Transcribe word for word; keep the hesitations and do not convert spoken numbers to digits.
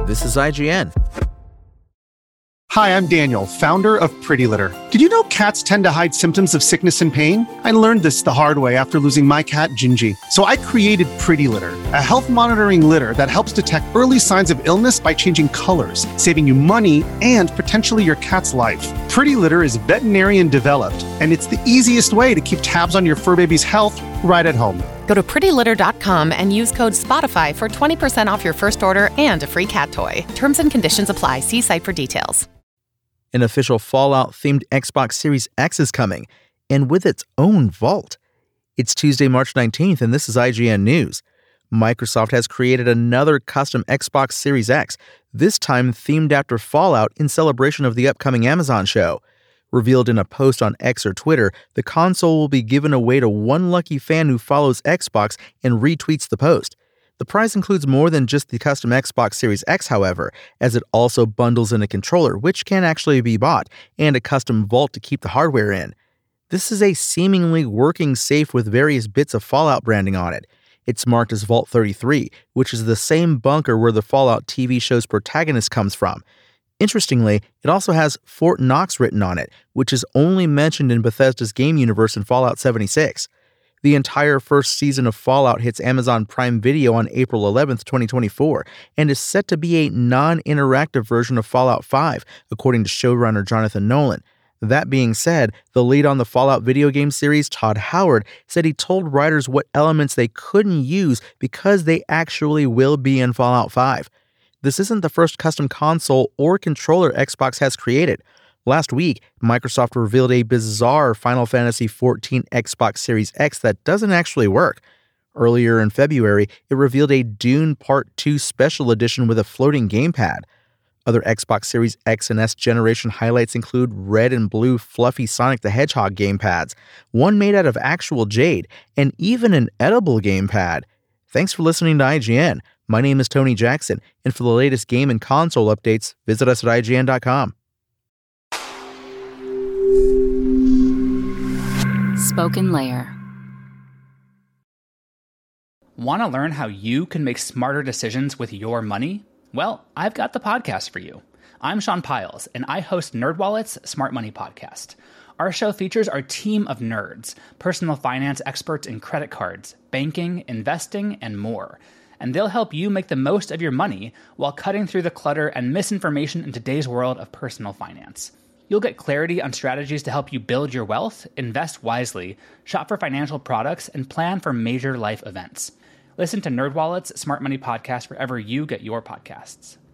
This is I G N. Hi, I'm Daniel, founder of Pretty Litter. Did you know cats tend to hide symptoms of sickness and pain? I learned this the hard way after losing my cat, Gingy. So I created Pretty Litter, a health monitoring litter that helps detect early signs of illness by changing colors, saving you money and potentially your cat's life. Pretty Litter is veterinarian developed, and it's the easiest way to keep tabs on your fur baby's health right at home. Go to pretty litter dot com and use code SPOTIFY for twenty percent off your first order and a free cat toy. Terms and conditions apply. See site for details. An official Fallout-themed Xbox Series X is coming, and with its own vault. It's Tuesday, March nineteenth, and this is I G N News. Microsoft has created another custom Xbox Series X, this time themed after Fallout in celebration of the upcoming Amazon show. Revealed in a post on X or Twitter, the console will be given away to one lucky fan who follows Xbox and retweets the post. The prize includes more than just the custom Xbox Series X, however, as it also bundles in a controller, which can actually be bought, and a custom vault to keep the hardware in. This is a seemingly working safe with various bits of Fallout branding on it. It's marked as Vault thirty-three, which is the same bunker where the Fallout T V show's protagonist comes from. Interestingly, it also has Fort Knox written on it, which is only mentioned in Bethesda's game universe in Fallout seventy-six. The entire first season of Fallout hits Amazon Prime Video on April eleventh, twenty twenty-four, and is set to be a non-interactive version of Fallout five, according to showrunner Jonathan Nolan. That being said, the lead on the Fallout video game series, Todd Howard, said he told writers what elements they couldn't use because they actually will be in Fallout five. This isn't the first custom console or controller Xbox has created. Last week, Microsoft revealed a bizarre Final Fantasy fourteen Xbox Series X that doesn't actually work. Earlier in February, it revealed a Dune Part two Special Edition with a floating gamepad. Other Xbox Series X and S generation highlights include red and blue fluffy Sonic the Hedgehog gamepads, one made out of actual jade, and even an edible gamepad. Thanks for listening to I G N. My name is Tony Jackson, and for the latest game and console updates, visit us at I G N dot com. Spoken Layer. Want to learn how you can make smarter decisions with your money? Well, I've got the podcast for you. I'm Sean Piles, and I host NerdWallet's Smart Money Podcast. Our show features our team of nerds, personal finance experts in credit cards, banking, investing, and more. And they'll help you make the most of your money while cutting through the clutter and misinformation in today's world of personal finance. You'll get clarity on strategies to help you build your wealth, invest wisely, shop for financial products, and plan for major life events. Listen to NerdWallet's Smart Money Podcast wherever you get your podcasts.